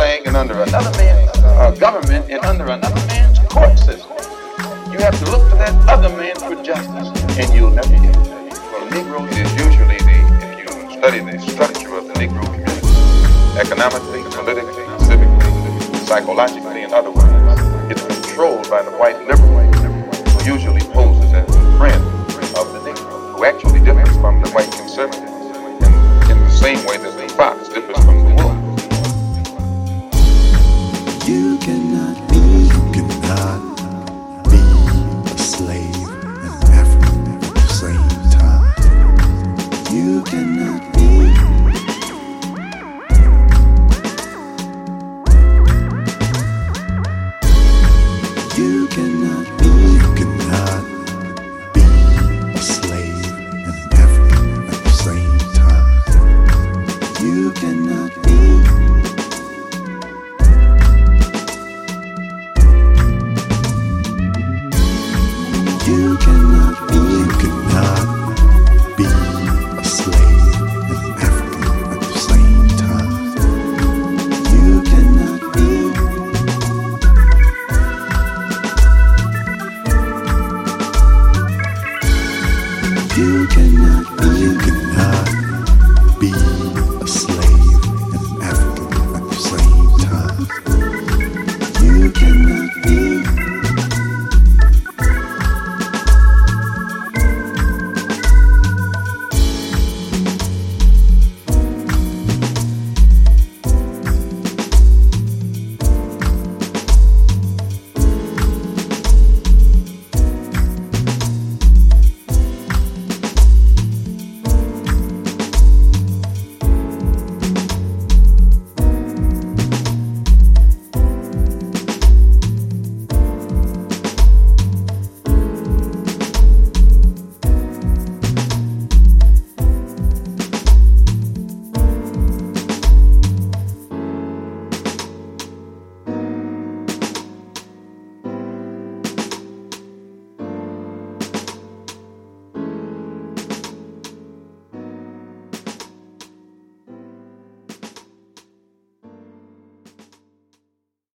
flag and under another man's government and under another man's court system. You have to look to that other man for justice, and you'll never get it. Well, the Negro is usually if you study the structure of the Negro community, economically, politically, civically, psychologically, in other words, it's controlled by the white liberal, usually